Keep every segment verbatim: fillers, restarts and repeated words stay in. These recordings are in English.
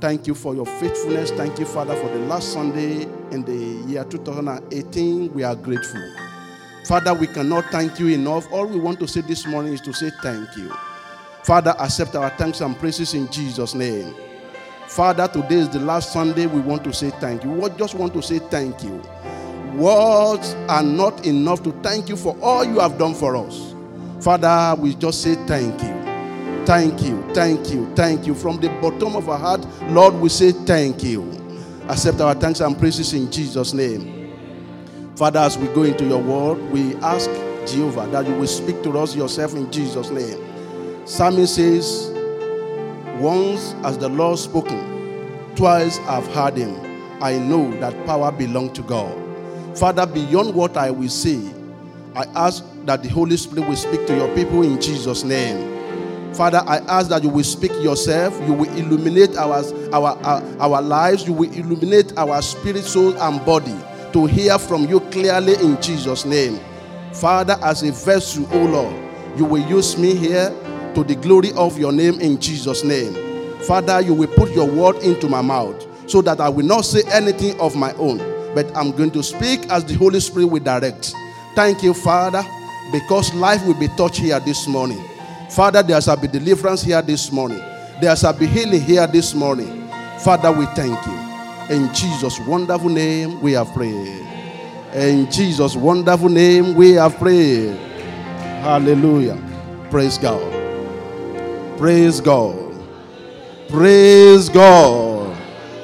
Thank you for your faithfulness. Thank you, Father, for the last Sunday in the year two thousand eighteen. We are grateful. Father, we cannot thank you enough. All we want to say this morning is to say thank you. Father, accept our thanks and praises in Jesus' name. Father, today is the last Sunday. We want to say thank you. We just want to say thank you. Words are not enough to thank you for all you have done for us. Father, we just say thank you. Thank you, thank you, thank you. From the bottom of our heart, Lord, we say thank you. Accept our thanks and praises in Jesus' name. Father, as we go into your word, we ask Jehovah that you will speak to us yourself in Jesus' name. Psalmist says, once has the Lord spoken, twice I've heard him. I know that power belongs to God. Father, beyond what I will say, I ask that the Holy Spirit will speak to your people in Jesus' name. Father, I ask that you will speak yourself. You will illuminate our, our, our, our lives. You will illuminate our spirit, soul, and body to hear from you clearly in Jesus' name. Father, as a vessel, O Lord, you will use me here to the glory of your name in Jesus' name. Father, you will put your word into my mouth so that I will not say anything of my own, but I'm going to speak as the Holy Spirit will direct. Thank you, Father, because life will be touched here this morning. Father, there shall be deliverance here this morning. There shall be healing here this morning. Father, we thank you. In Jesus' wonderful name, we have prayed. In Jesus' wonderful name, we have prayed. Hallelujah. Praise God. Praise God. Praise God.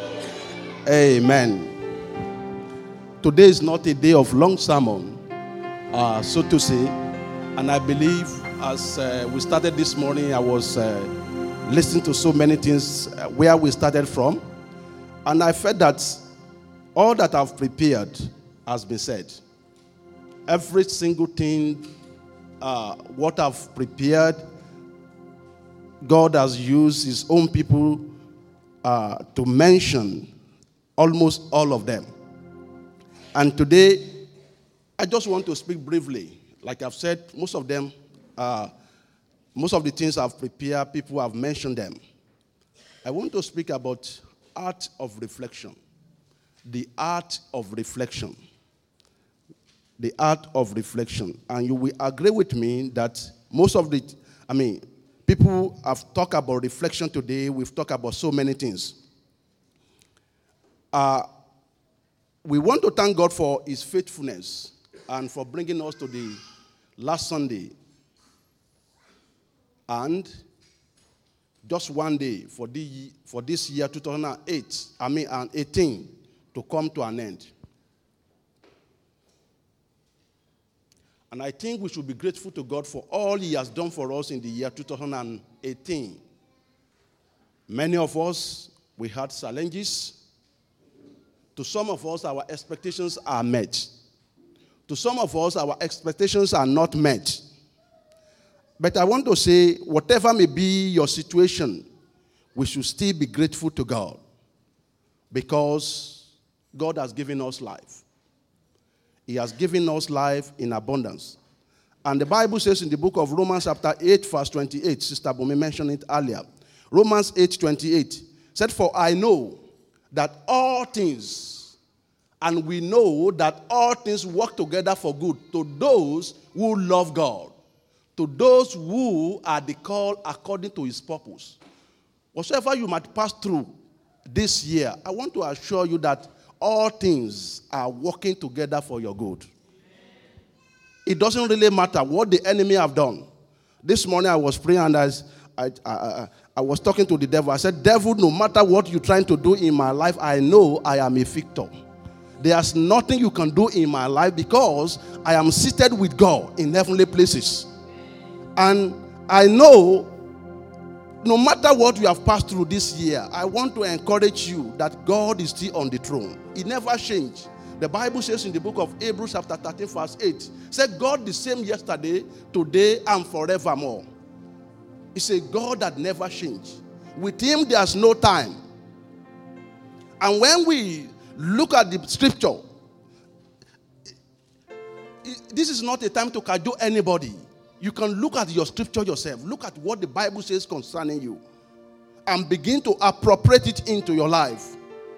Amen. Today is not a day of long sermon, uh, so to say, and I believe as uh, we started this morning, I was uh, listening to so many things uh, where we started from. And I felt that all that I've prepared has been said. Every single thing, uh, what I've prepared, God has used his own people uh, to mention almost all of them. And today, I just want to speak briefly. Like I've said, most of them Uh, most of the things I've prepared, people have mentioned them. I want to speak about art of reflection. The art of reflection. The art of reflection. And you will agree with me that most of the, I mean, people have talked about reflection today. We've talked about so many things. Uh, we want to thank God for his faithfulness and for bringing us to the last Sunday. And just one day for the for this year two thousand eight, I mean and eighteen, to come to an end. And I think we should be grateful to God for all he has done for us in the year two thousand eighteen. Many of us, we had challenges. To some of us, our expectations are met. To some of us, our expectations are not met. But I want to say, whatever may be your situation, we should still be grateful to God, because God has given us life. He has given us life in abundance. And the Bible says in the book of Romans chapter eight, verse twenty-eight, Sister Bumi mentioned it earlier. Romans eight, twenty-eight said, for I know that all things, and we know that all things work together for good to those who love God, to those who are the called according to his purpose. Whatsoever you might pass through this year, I want to assure you that all things are working together for your good. It doesn't really matter what the enemy have done. This morning I was praying and I, I, I, I was talking to the devil. I said, devil, no matter what you're trying to do in my life, I know I am a victor. There's nothing you can do in my life because I am seated with God in heavenly places. And I know, no matter what you have passed through this year, I want to encourage you that God is still on the throne. He never changed. The Bible says in the book of Hebrews chapter thirteen, verse eight, said God the same yesterday, today, and forevermore. It's a God that never changed. With him, there's no time. And when we look at the scripture, this is not a time to cajole anybody. You can look at your scripture yourself. Look at what the Bible says concerning you. and begin to appropriate it into your life.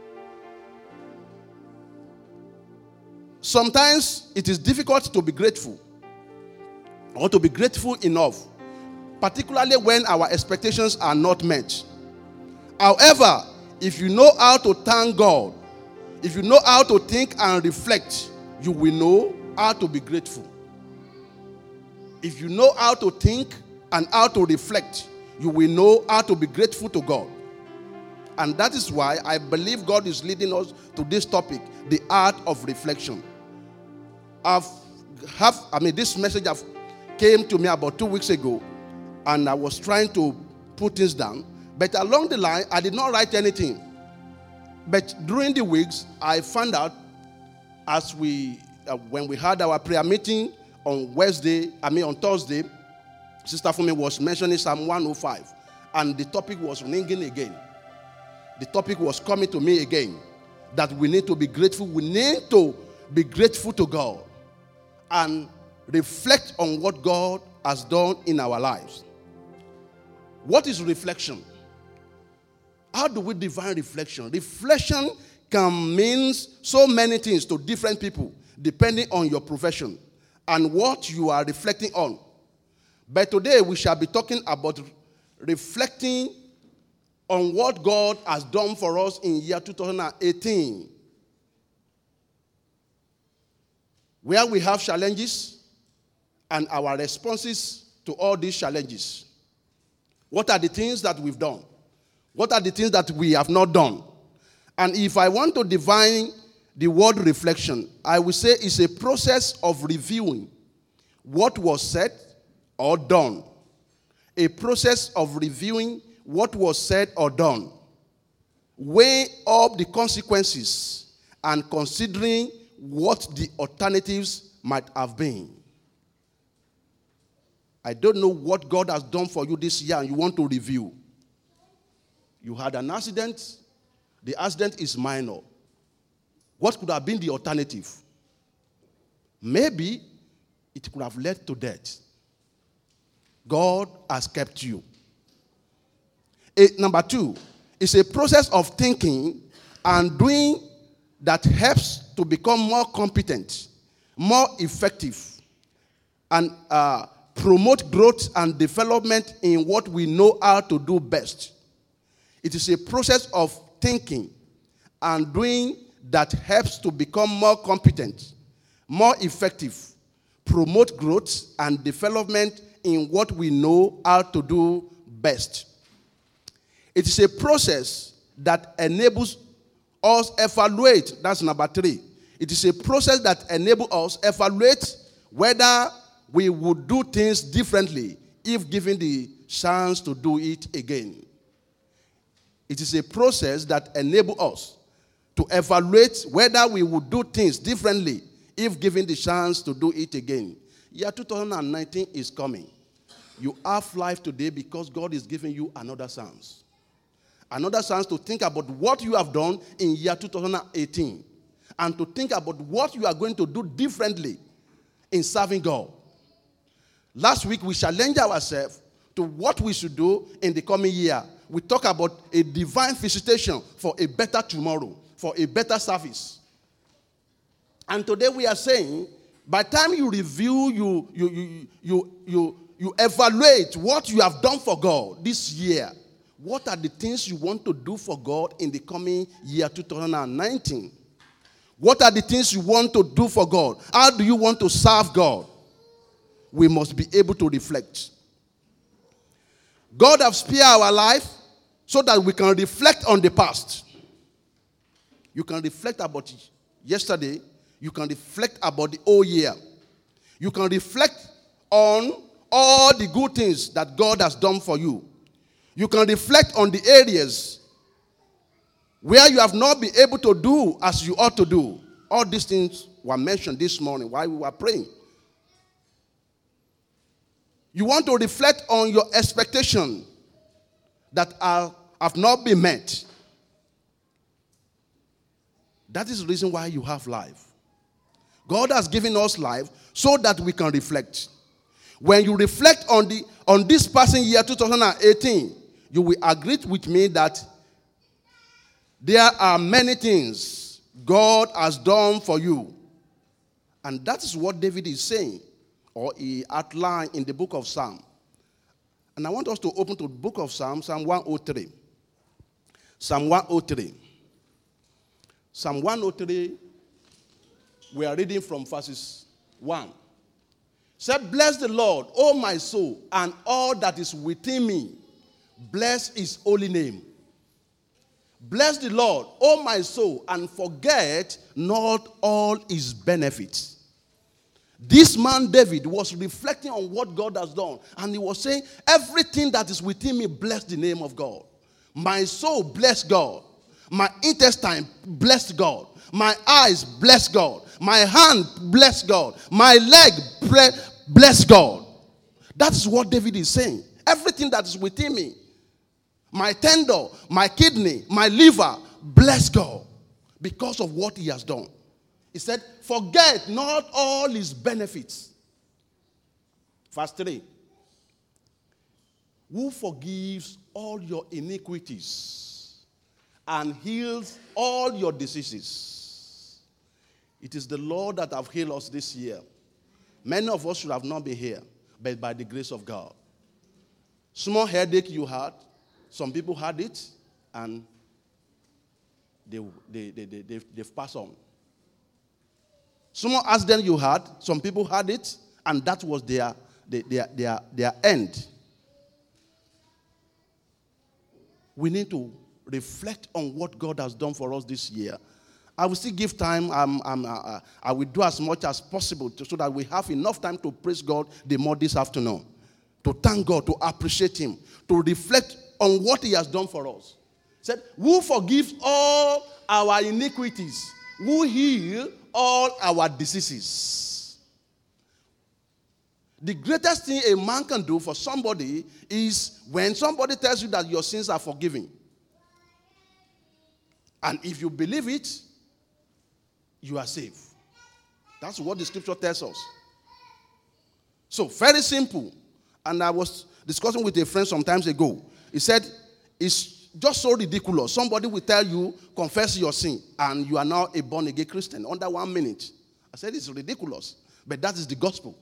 Sometimes it is difficult to be grateful or to be grateful enough, particularly when our expectations are not met. However, if you know how to thank God, if you know how to think and reflect, you will know how to be grateful. If you know how to think and how to reflect, you will know how to be grateful to God. And that is why I believe God is leading us to this topic, the art of reflection. I've have, I mean, this message have came to me about two weeks ago, and I was trying to put things down. But along the line, I did not write anything. But during the weeks, I found out as we, uh, when we had our prayer meeting on Wednesday, I mean on Thursday, Sister Fumi was mentioning Psalm one oh five, and the topic was ringing again. The topic was coming to me again, that we need to be grateful. We need to be grateful to God and reflect on what God has done in our lives. What is reflection? How do we define reflection? Reflection can mean so many things to different people, depending on your profession and what you are reflecting on. But today we shall be talking about reflecting on what God has done for us in year two thousand eighteen. Where we have challenges and our responses to all these challenges. What are the things that we've done? What are the things that we have not done? And if I want to define the word reflection, I will say it's a process of reviewing what was said or done. A process of reviewing what was said or done. Weigh up the consequences and considering what the alternatives might have been. I don't know what God has done for you this year and you want to review. You had an accident. The accident is minor. What could have been the alternative? Maybe it could have led to death. God has kept you. It, number two, it's a process of thinking and doing that helps to become more competent, more effective, and uh, promote growth and development in what we know how to do best. It is a process of thinking and doing that helps to become more competent, more effective, promote growth and development in what we know how to do best. It is a process that enables us evaluate. That's number three. It is a process that enables us evaluate whether we would do things differently if given the chance to do it again. It is a process that enables us to evaluate whether we would do things differently if given the chance to do it again. Year two thousand nineteen is coming. You have life today because God is giving you another chance. Another chance to think about what you have done in year two thousand eighteen and to think about what you are going to do differently in serving God. Last week, we challenged ourselves to what we should do in the coming year. We talk about a divine visitation for a better tomorrow, for a better service. And today we are saying, by the time you review, you, you, you, you, you, you evaluate what you have done for God this year, what are the things you want to do for God in the coming year two thousand nineteen? What are the things you want to do for God? How do you want to serve God? We must be able to reflect. God has spared our life so that we can reflect on the past. You can reflect about yesterday. You can reflect about the whole year. You can reflect on all the good things that God has done for you. You can reflect on the areas where you have not been able to do as you ought to do. All these things were mentioned this morning while we were praying. You want to reflect on your expectations that are, have not been met. That is the reason why you have life. God has given us life so that we can reflect. When you reflect on the on this passing year two thousand eighteen, you will agree with me that there are many things God has done for you. And that is what David is saying, or he outlined in the book of Psalm. And I want us to open to the book of Psalm, Psalm one oh three. Psalm one oh three. Psalm one oh three, we are reading from verses one. Say, bless the Lord, O my soul, and all that is within me. Bless his holy name. Bless the Lord, O my soul, and forget not all his benefits. This man, David, was reflecting on what God has done. And he was saying, everything that is within me, bless the name of God. My soul, bless God. My intestine, bless God. My eyes, bless God. My hand, bless God. My leg, bless God. That is what David is saying. Everything that is within me, my tender, my kidney, my liver, bless God because of what he has done. He said, forget not all his benefits. Verse three. Who forgives all your iniquities and heals all your diseases. It is the Lord that have healed us this year. Many of us should have not been here, but by the grace of God. Small headache you had, some people had it, and they, they, they, they, they, they've passed on. Small accident you had, some people had it, and that was their, their, their, their, their end. We need to reflect on what God has done for us this year. I will still give time. Um, um, uh, I will do as much as possible to, so that we have enough time to praise God the more this afternoon. To thank God, to appreciate him, to reflect on what he has done for us. He said, who forgives all our iniquities, who heal all our diseases. The greatest thing a man can do for somebody is when somebody tells you that your sins are forgiven. And if you believe it, you are saved. That's what the scripture tells us. So, very simple. And I was discussing with a friend some time ago. He said, it's just so ridiculous. Somebody will tell you, confess your sin, and you are now a born-again Christian under one minute. I said, it's ridiculous. But that is the gospel.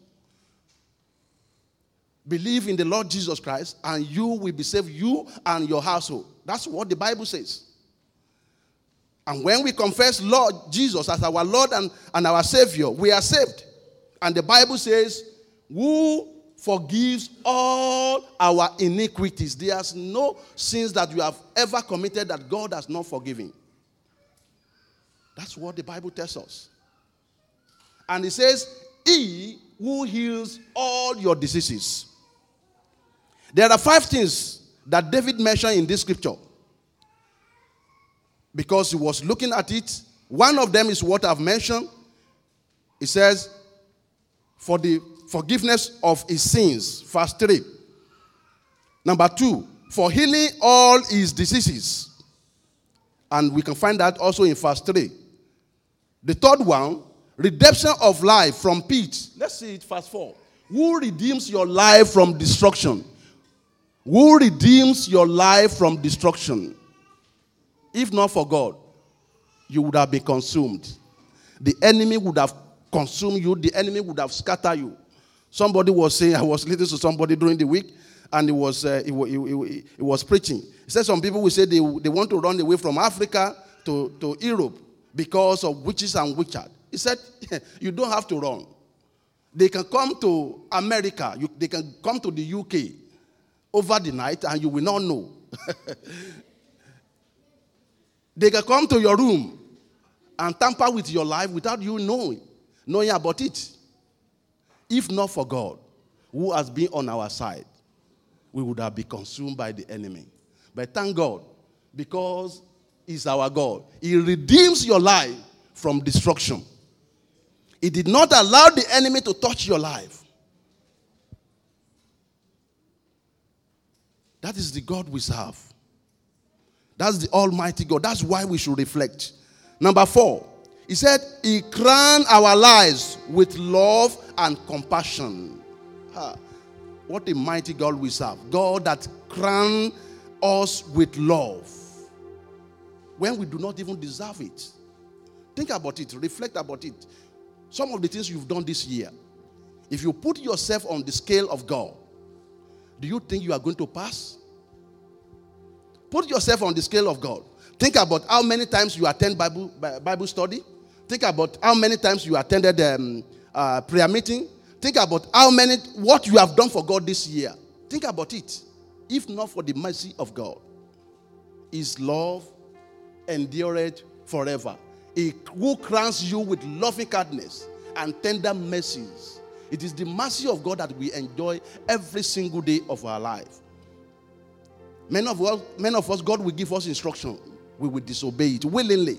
Believe in the Lord Jesus Christ, and you will be saved, you and your household. That's what the Bible says. And when we confess Lord Jesus as our Lord and, and our Savior, we are saved. And the Bible says, who forgives all our iniquities. There's no sins that you have ever committed that God has not forgiven. That's what the Bible tells us. And it says, he who heals all your diseases. There are five things that David mentioned in this scripture. Because he was looking at it. One of them is what I've mentioned. It says, for the forgiveness of his sins. Verse three. Number two, for healing all his diseases. And we can find that also in verse three. The third one, redemption of life from pit. Let's see it, verse four. Who redeems your life from destruction? Who redeems your life from destruction? If not for God, you would have been consumed. The enemy would have consumed you. The enemy would have scattered you. Somebody was saying, I was listening to somebody during the week, and he was, uh, he, he, he, he was preaching. He said some people will say they, they want to run away from Africa to, to Europe because of witches and witchcraft. He said, you don't have to run. They can come to America. You, they can come to the U K over the night, and you will not know. They can come to your room and tamper with your life without you knowing, knowing about it. If not for God, who has been on our side, we would have been consumed by the enemy. But thank God, because he's our God. He redeems your life from destruction. He did not allow the enemy to touch your life. That is the God we serve. That's the Almighty God. That's why we should reflect. Number four, he said, he crowned our lives with love and compassion. Ah, what a mighty God we serve. God that crowned us with love when we do not even deserve it. Think about it. Reflect about it. Some of the things you've done this year, if you put yourself on the scale of God, do you think you are going to pass? Put yourself on the scale of God. Think about how many times you attend Bible, Bible study. Think about how many times you attended um, uh, prayer meeting. Think about how many, what you have done for God this year. Think about it. If not for the mercy of God, His love endureth forever. He who crowns you with loving kindness and tender mercies. It is the mercy of God that we enjoy every single day of our life. Many of us, many of us, God will give us instruction. We will disobey it willingly.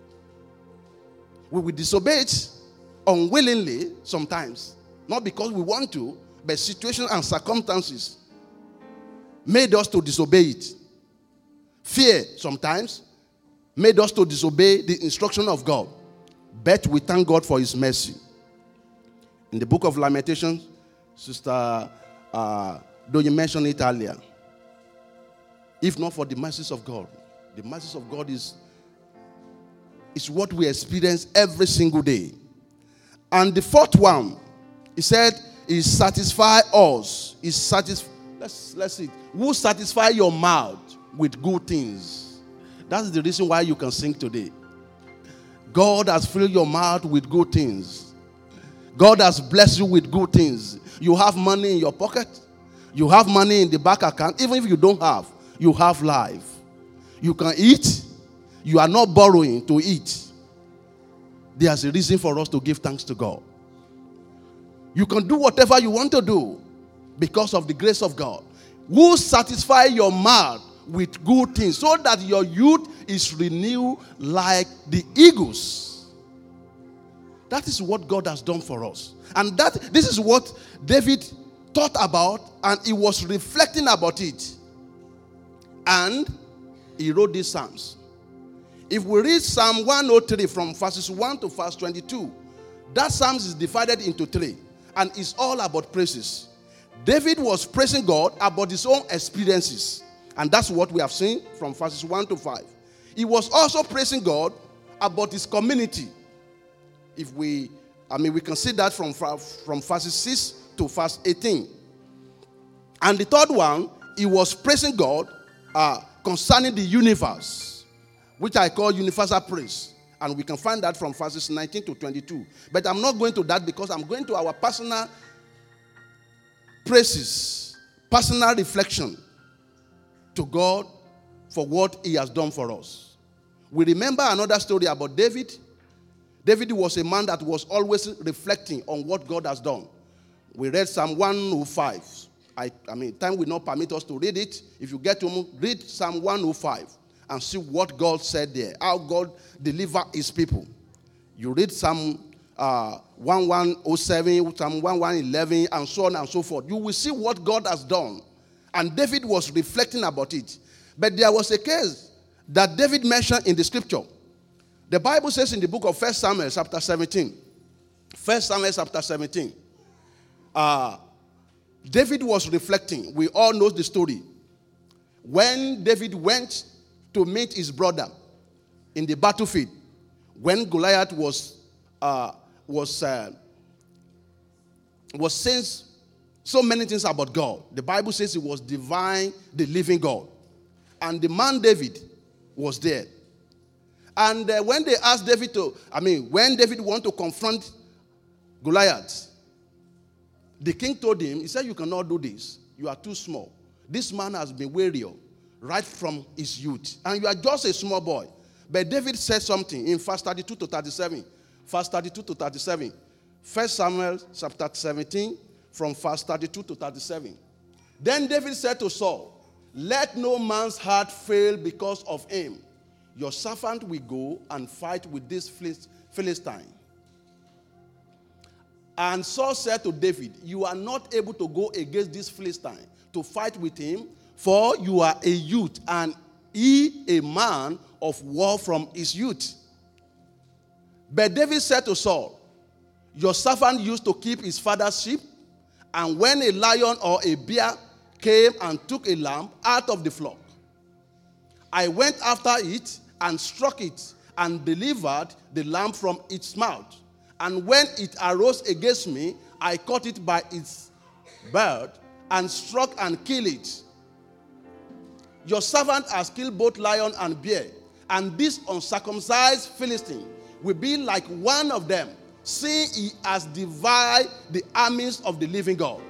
We will disobey it unwillingly sometimes. Not because we want to, but situations and circumstances made us to disobey it. Fear sometimes made us to disobey the instruction of God. But we thank God for His mercy. In the book of Lamentations, Sister uh, Doye mentioned it earlier. If not for the mercies of God, the mercies of God is, is what we experience every single day. And the fourth one, He said, He satisfies us. He satisf- let's, let's see. Who satisfy your mouth with good things? That's the reason why you can sing today. God has filled your mouth with good things. God has blessed you with good things. You have money in your pocket. You have money in the bank account. Even if you don't have, you have life. You can eat. You are not borrowing to eat. There's a reason for us to give thanks to God. You can do whatever you want to do because of the grace of God. Who satisfy your mouth with good things so that your youth is renewed like the eagles. That is what God has done for us. And that this is what David thought about, and he was reflecting about it. And he wrote these Psalms. If we read Psalm one oh three from verses one to verse twenty-two, that Psalms is divided into three, and it's all about praises. David was praising God about his own experiences, and that's what we have seen from verses one to five. He was also praising God about his community. If we, I mean, we can see that from, from verses six to verse eighteen. And the third one, he was praising God uh, concerning the universe, which I call universal praise. And we can find that from verses nineteen to twenty-two. But I'm not going to that because I'm going to our personal praises, personal reflection to God for what He has done for us. We remember another story about David. David was a man that was always reflecting on what God has done. We read Psalm one oh five. I, I mean, time will not permit us to read it. If you get to read Psalm one oh five and see what God said there, how God delivered His people. You read Psalm uh, eleven oh seven, Psalm eleven eleven, and so on and so forth. You will see what God has done. And David was reflecting about it. But there was a case that David mentioned in the scripture. The Bible says in the book of First Samuel chapter seventeen. First Samuel chapter seventeen. Uh, David was reflecting. We all know the story. When David went to meet his brother in the battlefield, when Goliath was uh, was uh, was saying so many things about God. The Bible says he was divine, the living God. And the man David was there. And uh, when they asked David to, I mean, when David wanted to confront Goliath, the king told him, he said, you cannot do this. You are too small. This man has been warrior right from his youth. And you are just a small boy. But David said something in verse thirty-two to thirty-seven. Verse thirty-two to thirty-seven. First Samuel chapter seventeen, from verse thirty-two to thirty-seven. Then David said to Saul, let no man's heart fail because of him. Your servant will go and fight with this Philistine. And Saul said to David, you are not able to go against this Philistine to fight with him, for you are a youth, and he a man of war from his youth. But David said to Saul, your servant used to keep his father's sheep, and when a lion or a bear came and took a lamb out of the flock, I went after it and struck it and delivered the lamb from its mouth. And when it arose against me, I caught it by its beard and struck and killed it. Your servant has killed both lion and bear, and this uncircumcised Philistine will be like one of them, seeing he has divided the armies of the living God.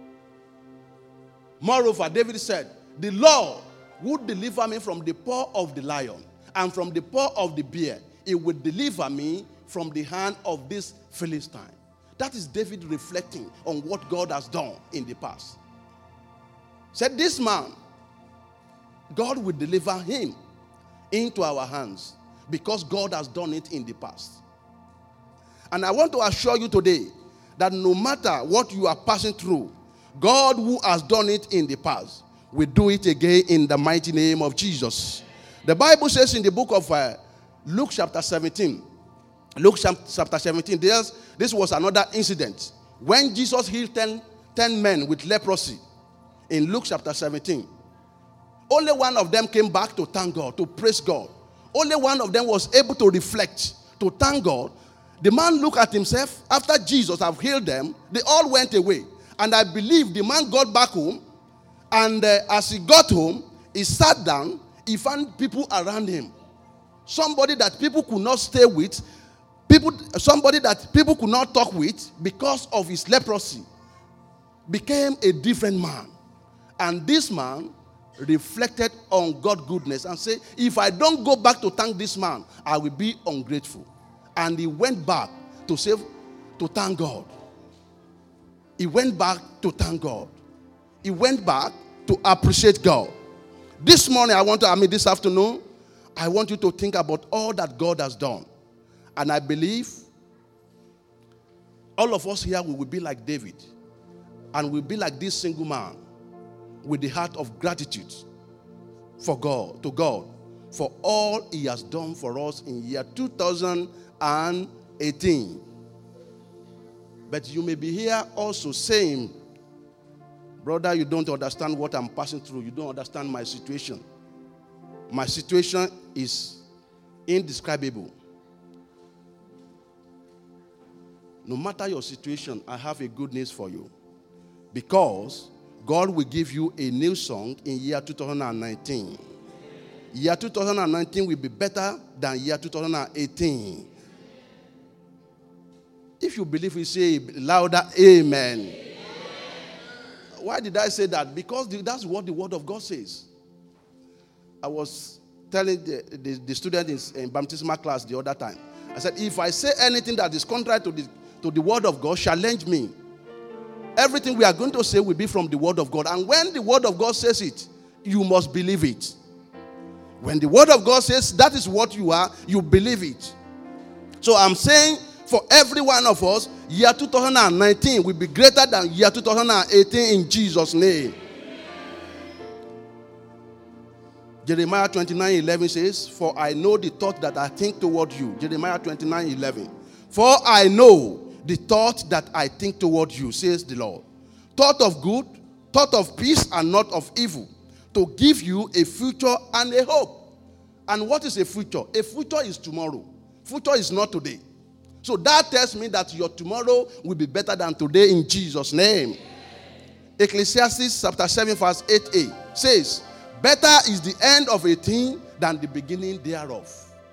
Moreover, David said, the Lord would deliver me from the paw of the lion and from the paw of the bear. He would deliver me from the hand of this Philistine. That is David reflecting on what God has done in the past. Said this man, God will deliver him into our hands because God has done it in the past. And I want to assure you today that no matter what you are passing through, God who has done it in the past will do it again in the mighty name of Jesus. The Bible says in the book of uh, Luke chapter seventeen, Luke chapter seventeen, there's, this was another incident when Jesus healed ten, ten men with leprosy. In Luke chapter seventeen, only one of them came back to thank God, to praise God. Only one of them was able to reflect, to thank God. The man looked at himself. After Jesus have healed them, they all went away. And I believe the man got back home, and uh, as he got home, he sat down. He found people around him. Somebody that people could not stay with, people, somebody that people could not talk with because of his leprosy, became a different man. And this man reflected on God's goodness and said, if I don't go back to thank this man, I will be ungrateful. And he went back to say, to thank God. He went back to thank God. He went back to appreciate God. This morning, I want to, I mean this afternoon, I want you to think about all that God has done. And I believe all of us here will be like David. And we'll be like this single man with the heart of gratitude for God, to God, for all he has done for us in year two thousand eighteen. But you may be here also saying, brother, you don't understand what I'm passing through. You don't understand my situation. My situation is indescribable. No matter your situation, I have a good news for you. Because God will give you a new song in year two thousand nineteen. Year two thousand nineteen will be better than year two thousand eighteen. If you believe, we say louder, amen. Amen. Why did I say that? Because that's what the word of God says. I was telling the, the, the student in, in baptismal class the other time. I said, if I say anything that is contrary to the, to the word of God, challenge me. Everything we are going to say will be from the word of God. And when the word of God says it, you must believe it. When the word of God says that is what you are, you believe it. So I'm saying for every one of us, year two thousand nineteen will be greater than year two thousand eighteen in Jesus' name. Jeremiah twenty-nine eleven says, for I know the thought that I think toward you. Jeremiah twenty-nine eleven. For I know the thought that I think toward you, says the Lord. Thought of good, thought of peace and not of evil, to give you a future and a hope. And what is a future? A future is tomorrow. Future is not today. So that tells me that your tomorrow will be better than today in Jesus' name. Ecclesiastes chapter seven verse eight a says, better is the end of a thing than the beginning thereof.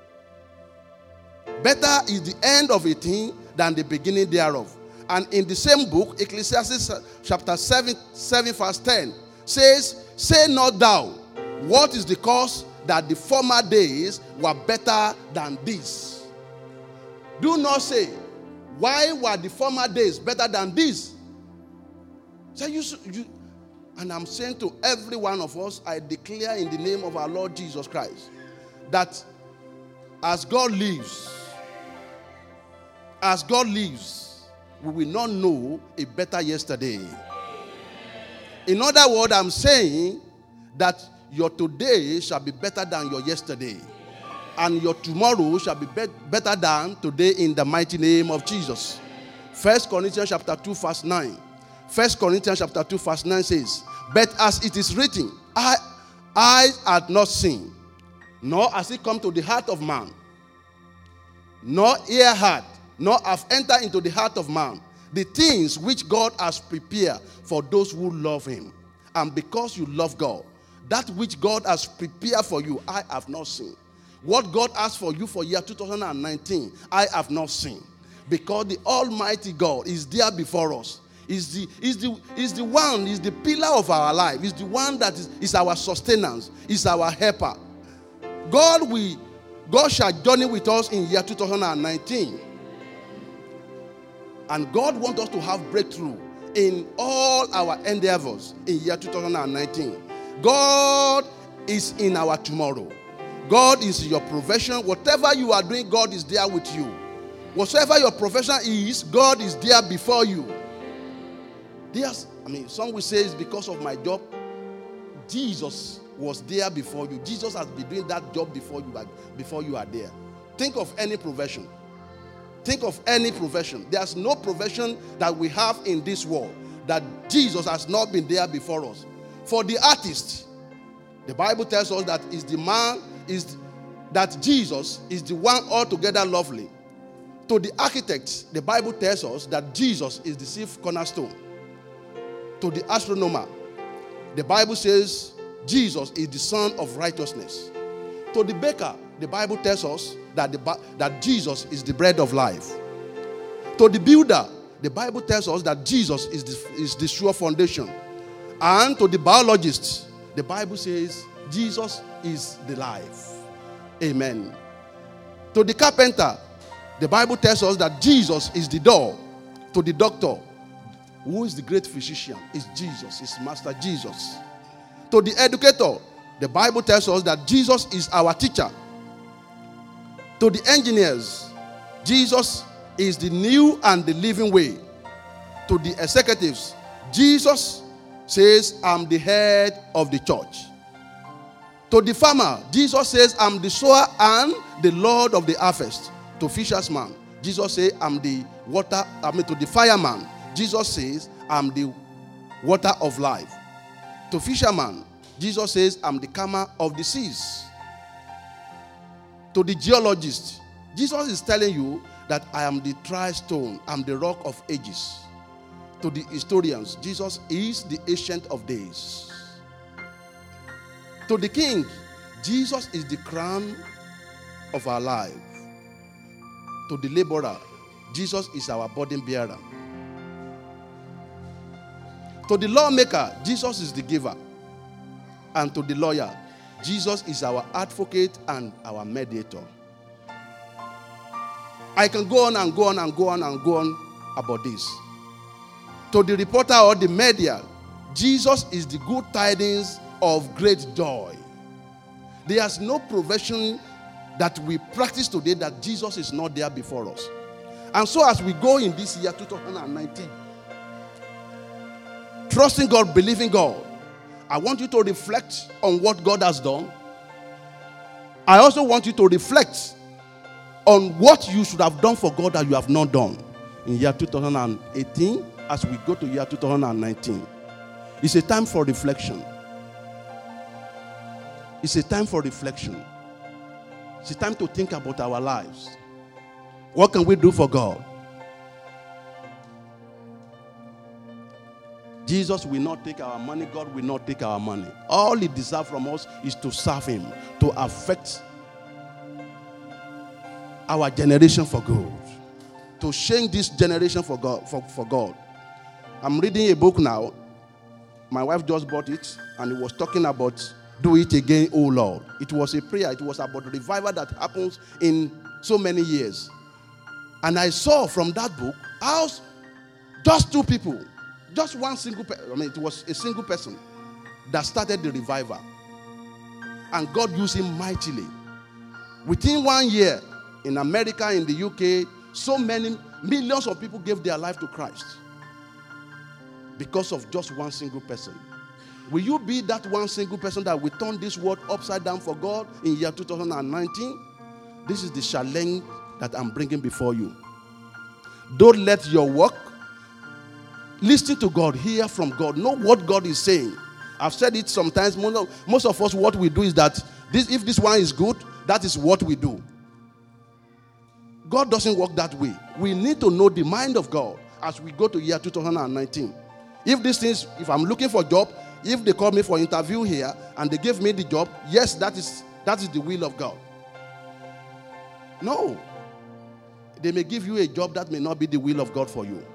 Better is the end of a thing than the beginning thereof. And in the same book, Ecclesiastes chapter seven, seven verse ten says, say not thou, what is the cause that the former days were better than this? Do not say, why were the former days better than this? So you, you, and I'm saying to every one of us, I declare in the name of our Lord Jesus Christ, that as God lives, as God lives, we will not know a better yesterday. In other words, I'm saying that your today shall be better than your yesterday. And your tomorrow shall be, be better than today in the mighty name of Jesus. First Corinthians chapter two verse nine. First Corinthians chapter two verse nine says, but as it is written, I, eyes had not seen, nor has it come to the heart of man, nor ear heard, nor have entered into the heart of man the things which God has prepared for those who love him. And because you love God, that which God has prepared for you, I have not seen. What God has for you for year two thousand nineteen, I have not seen. Because the Almighty God is there before us. Is the, is the, is the one, is the pillar of our life. Is the one that is, is our sustenance, is our helper. God will, God shall journey with us in year two thousand nineteen. And God wants us to have breakthrough in all our endeavors in year two thousand nineteen. God is in our tomorrow. God is your profession. Whatever you are doing, God is there with you. Whatever your profession is, God is there before you. There's, I mean, some will say it's because of my job. Jesus was there before you. Jesus has been doing that job before you are, before you are there. Think of any profession. Think of any profession. There's no profession that we have in this world that Jesus has not been there before us. For the artist, the Bible tells us that is the man is that Jesus is the one altogether lovely. To the architect, the Bible tells us that Jesus is the chief cornerstone. To the astronomer, the Bible says Jesus is the son of righteousness. To the baker, the Bible tells us that, the, that Jesus is the bread of life. To the builder, the Bible tells us that Jesus is the, is the sure foundation. And to the biologist, the Bible says Jesus is the life. Amen. To the carpenter, the Bible tells us that Jesus is the door. To the doctor, who is the great physician? Is Jesus, is Master Jesus. To the educator, the Bible tells us that Jesus is our teacher. To the engineers, Jesus is the new and the living way. To the executives, Jesus says, I'm the head of the church. To the farmer, Jesus says, I'm the sower and the Lord of the harvest. To fisherman, Jesus says, I'm the water, I mean to the fireman, Jesus says, I'm the water of life. To fisherman, Jesus says, I'm the calmer of the seas. To the geologist, Jesus is telling you that I am the tried stone, I'm the rock of ages. To the historians, Jesus is the ancient of days. To the king, Jesus is the crown of our life. To the laborer, Jesus is our burden bearer. To the lawmaker, Jesus is the giver. And to the lawyer, Jesus is our advocate and our mediator. I can go on and go on and go on and go on about this. To the reporter or the media, Jesus is the good tidings of great joy. There's no profession that we practice today that Jesus is not there before us. And so as we go in this year two thousand nineteen, trusting God, believing God, I want you to reflect on what God has done. I also want you to reflect on what you should have done for God that you have not done in year two thousand eighteen as we go to year two thousand nineteen. It's a time for reflection. It's a time for reflection. It's a time to think about our lives. What can we do for God? Jesus will not take our money. God will not take our money. All he deserves from us is to serve him, to affect our generation for good, to change this generation for God. For, for God. I'm reading a book now. My wife just bought it, and it was talking about do it again, oh Lord. It was a prayer. It was about the revival that happens in so many years. And I saw from that book how just two people, just one single person, I mean, it was a single person that started the revival. And God used him mightily. Within one year, in America, in the U K, so many millions of people gave their life to Christ because of just one single person. Will you be that one single person that will turn this world upside down for God in year two thousand nineteen? This is the challenge that I'm bringing before you. Don't let your work, listen to God, hear from God, know what God is saying. I've said it sometimes. Most of us, what we do is that This, if this one is good, that is what we do. God doesn't work that way. We need to know the mind of God as we go to year two thousand nineteen. If these things, if I'm looking for a job, if they call me for interview here and they give me the job, yes, that is that is the will of God. No. They may give you a job that may not be the will of God for you.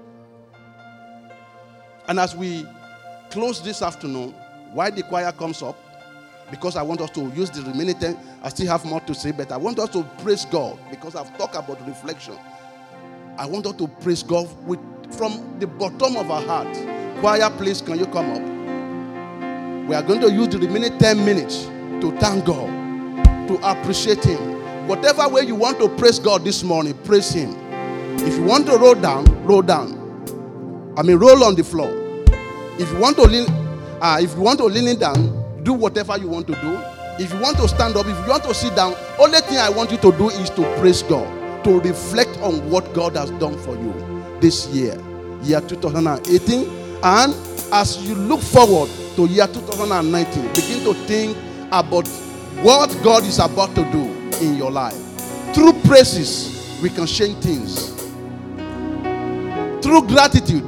And as we close this afternoon, while the choir comes up, because I want us to use the remaining time, I still have more to say, but I want us to praise God because I've talked about reflection. I want us to praise God with from the bottom of our heart. Choir, please, can you come up? We are going to use the remaining ten minutes to thank God, to appreciate Him. Whatever way you want to praise God this morning, praise Him. If you want to roll down, roll down. I mean, roll on the floor. If you want to lean, uh, if you want to lean down, do whatever you want to do. If you want to stand up, if you want to sit down, only thing I want you to do is to praise God, to reflect on what God has done for you this year, year two thousand eighteen, and as you look forward to year two thousand nineteen, begin to think about what God is about to do in your life. Through praises, we can change things. Through gratitude,